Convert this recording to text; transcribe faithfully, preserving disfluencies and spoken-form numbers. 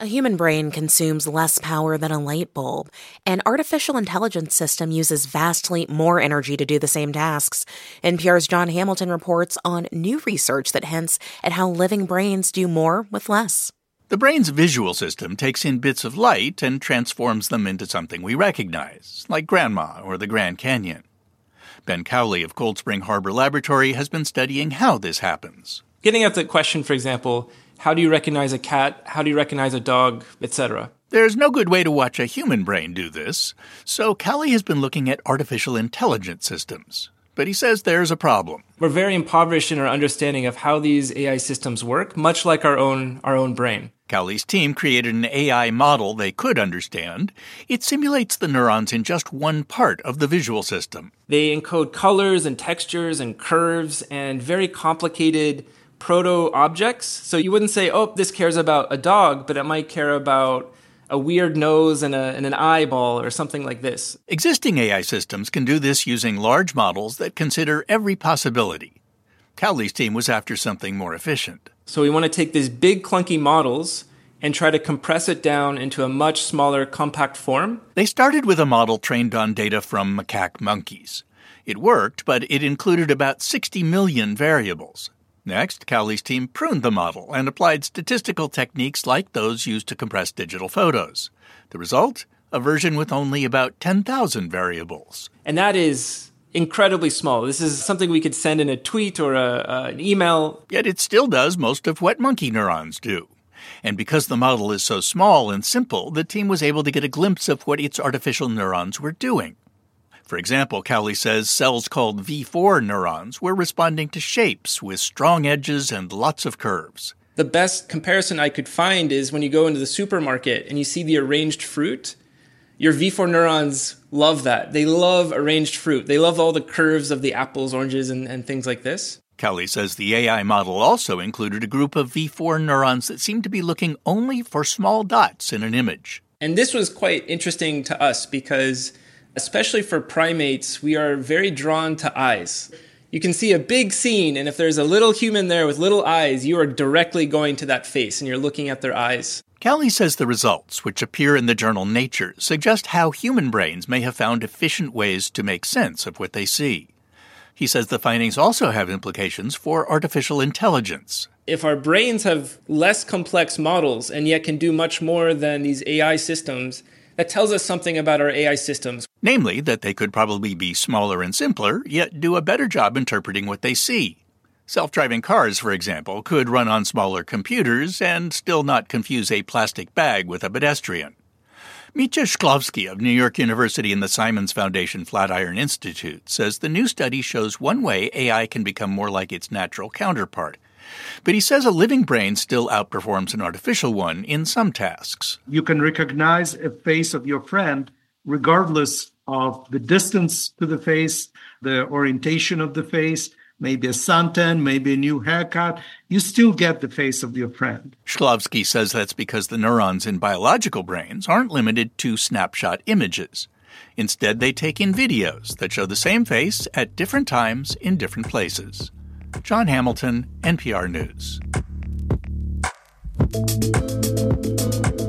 A human brain consumes less power than a light bulb. An artificial intelligence system uses vastly more energy to do the same tasks. N P R's Jon Hamilton reports on new research that hints at how living brains do more with less. The brain's visual system takes in bits of light and transforms them into something we recognize, like Grandma or the Grand Canyon. Ben Cowley of Cold Spring Harbor Laboratory has been studying how this happens. Getting at the question, for example, how do you recognize a cat? How do you recognize a dog, et cetera? There's no good way to watch a human brain do this, so Cowley has been looking at artificial intelligence systems. But he says there's a problem. We're very impoverished in our understanding of how these A I systems work, much like our own our own brain. Cowley's team created an A I model they could understand. It simulates the neurons in just one part of the visual system. They encode colors and textures and curves and very complicated proto-objects. So you wouldn't say, oh, this cares about a dog, but it might care about a weird nose and, a, and an eyeball or something like this. Existing A I systems can do this using large models that consider every possibility. Cowley's team was after something more efficient. So we want to take these big clunky models and try to compress it down into a much smaller, compact form. They started with a model trained on data from macaque monkeys. It worked, but it included about sixty million variables. Next, Cowley's team pruned the model and applied statistical techniques like those used to compress digital photos. The result? A version with only about ten thousand variables. And that is incredibly small. This is something we could send in a tweet or a, uh, an email. Yet it still does most of what monkey neurons do. And because the model is so small and simple, the team was able to get a glimpse of what its artificial neurons were doing. For example, Cowley says cells called V four neurons were responding to shapes with strong edges and lots of curves. The best comparison I could find is when you go into the supermarket and you see the arranged fruit, your V four neurons love that. They love arranged fruit. They love all the curves of the apples, oranges, and, and things like this. Cowley says the A I model also included a group of V four neurons that seemed to be looking only for small dots in an image. And this was quite interesting to us because, especially for primates, we are very drawn to eyes. You can see a big scene, and if there's a little human there with little eyes, you are directly going to that face, and you're looking at their eyes. Cowley says the results, which appear in the journal Nature, suggest how human brains may have found efficient ways to make sense of what they see. He says the findings also have implications for artificial intelligence. If our brains have less complex models and yet can do much more than these A I systems, that tells us something about our A I systems. Namely, that they could probably be smaller and simpler, yet do a better job interpreting what they see. Self-driving cars, for example, could run on smaller computers and still not confuse a plastic bag with a pedestrian. Mitya Shklovsky of New York University and the Simons Foundation Flatiron Institute says the new study shows one way A I can become more like its natural counterpart. But he says a living brain still outperforms an artificial one in some tasks. You can recognize a face of your friend regardless of the distance to the face, the orientation of the face, maybe a suntan, maybe a new haircut. You still get the face of your friend. Shklovsky says that's because the neurons in biological brains aren't limited to snapshot images. Instead, they take in videos that show the same face at different times in different places. Jon Hamilton, N P R News.